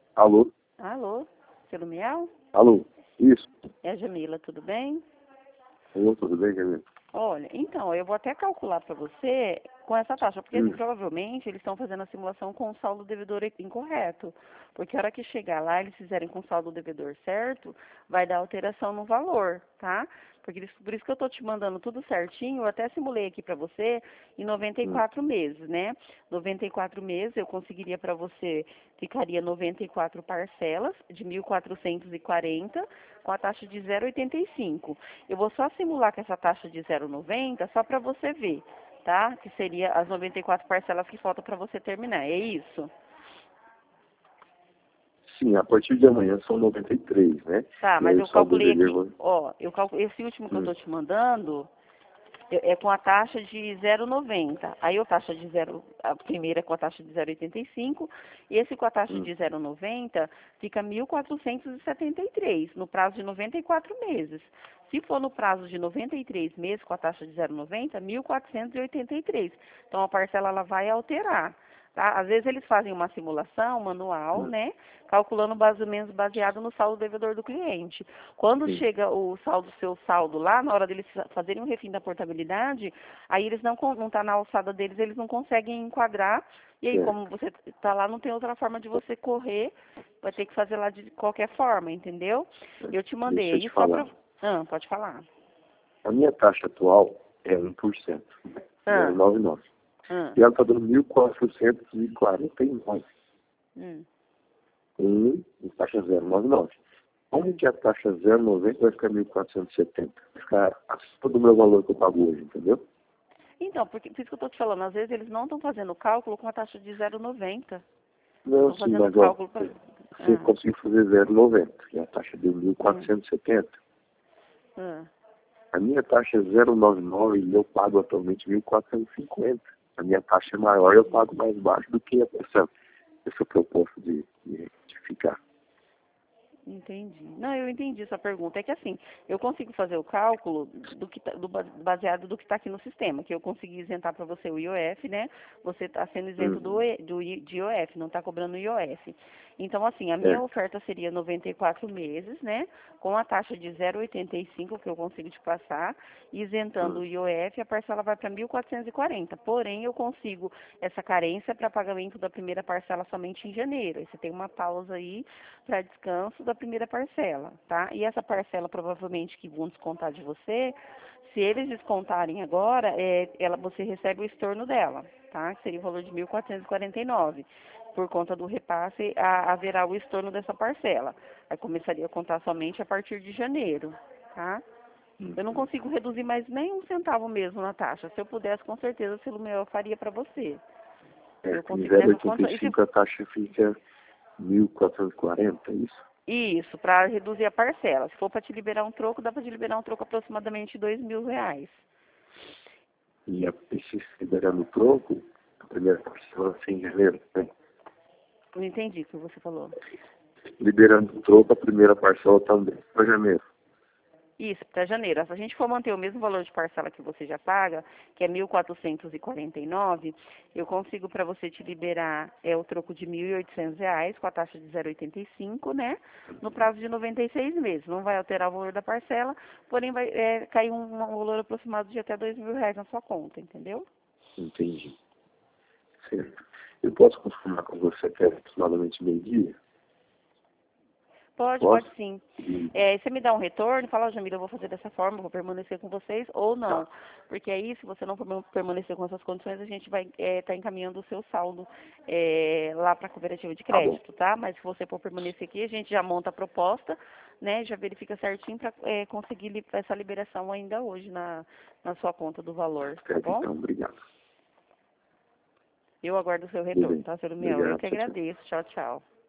Alô? Alô, seu Lumiel? Alô? Isso. É a Jamila, tudo bem? Alô, tudo bem, Camila? Olha, então, eu vou até calcular para você com essa taxa, porque assim, Hum, provavelmente eles estão fazendo a simulação com o saldo devedor incorreto. Porque a hora que chegar lá, eles fizerem com o saldo devedor certo, vai dar alteração no valor, tá? Porque por isso que eu estou te mandando tudo certinho, eu até simulei aqui para você em hum. 94 meses, né? 94 meses eu conseguiria para você, ficaria 94 parcelas de 1.440 com a taxa de 0,85. Eu vou só simular com essa taxa de 0,90 só para você ver, tá? Que seria as 94 parcelas que faltam para você terminar, é isso? Sim, a partir de amanhã são 93, né? Tá, E mas aí o eu saldo calculei devedor... aqui, ó, esse último que eu Hum, tô te mandando é com a taxa de 0,90. Aí a taxa de a primeira é com a taxa de 0,85 e esse com a taxa hum. de 0,90 fica 1.473 no prazo de 94 meses. Se for no prazo de 93 meses com a taxa de 0,90, 1.483. Então a parcela ela vai alterar. Tá? Às vezes eles fazem uma simulação manual, Hum, né? Calculando mais ou menos baseado no saldo devedor do cliente. Quando sim, chega o saldo, seu saldo lá, na hora deles fazerem um refim da portabilidade, aí eles não tá na alçada deles, eles não conseguem enquadrar. E aí, como certo. você tá lá, não tem outra forma de você correr, vai ter que fazer lá de qualquer forma, entendeu? Eu te mandei Deixa eu te aí só pra. falar. Ah, pode falar. A minha taxa atual é 1%, Ah, 0,99. ah, E ela está dando 1.449, hum. com taxa 0,99. Como que a taxa 0,90 vai ficar 1.470? Vai ficar acima do meu valor que eu pago hoje, entendeu? Então, por isso que eu estou te falando, às vezes eles não estão fazendo o cálculo com a taxa de 0,90. Não, Estão sim, fazendo o mas ó, cálculo para. você Ah, conseguiu fazer 0,90, que é a taxa de hum, 1.470. ah. A minha taxa é 0,99 e eu pago atualmente 1.450. A minha taxa é maior e eu pago mais baixo do que essa proposta de retificar. Entendi. Não, eu entendi sua pergunta. É que assim, eu consigo fazer o cálculo do que baseado do que está aqui no sistema, que eu consegui isentar para você o IOF, né? Você está sendo isento Uhum, de IOF, não está cobrando IOF. Então, assim, a minha certo. oferta seria 94 meses, né? Com a taxa de 0,85 que eu consigo te passar, isentando Hum, o IOF, a parcela vai para 1.440. Porém, eu consigo essa carência para pagamento da primeira parcela somente em janeiro. Aí você tem uma pausa aí para descanso da primeira parcela, tá? E essa parcela provavelmente que vão descontar de você, se eles descontarem agora, você recebe o estorno dela, tá? Que seria o valor de 1.449. Por conta do repasse, haverá o estorno dessa parcela. Aí começaria a contar somente a partir de janeiro, tá? Eu não uhum. consigo reduzir mais nem um centavo mesmo na taxa. Se eu pudesse, com certeza, pelo meu, eu faria para você. Eu Certo. Em consigo nessas condições. 0,85 a taxa fica 1.440, é isso? Isso, para reduzir a parcela. Se for para te liberar um troco, dá para te liberar um troco aproximadamente R$ 2.000. E esse liberando o troco, a primeira parcela assim em janeiro, né? Não entendi o que você falou. Liberando o troco, a primeira parcela também para janeiro. Isso, para janeiro. Se a gente for manter o mesmo valor de parcela que você já paga, que é 1.449, eu consigo para você te liberar o troco de R$ 1.800 com a taxa de 0,85, né? No prazo de 96 meses. Não vai alterar o valor da parcela, porém vai cair um valor aproximado de até R$ 2.000 na sua conta, entendeu? Entendi. Certo. Eu posso confirmar com você até aproximadamente meio-dia? Pode, Posso? pode sim. E, Você me dá um retorno, fala, ó, Jamila, eu vou fazer dessa forma, vou permanecer com vocês, ou não. tá. Porque aí, se você não permanecer com essas condições, a gente vai estar encaminhando o seu saldo lá para a cooperativa de Tá bom. crédito, tá? Mas se você for permanecer aqui, a gente já monta a proposta, né? Já verifica certinho para conseguir essa liberação ainda hoje na sua conta do valor, tá Certo, bom? então. Obrigado. Eu aguardo o seu retorno, Beleza. tá, seu Miel? Eu Obrigado. que Tchau, tchau. agradeço. Tchau, tchau.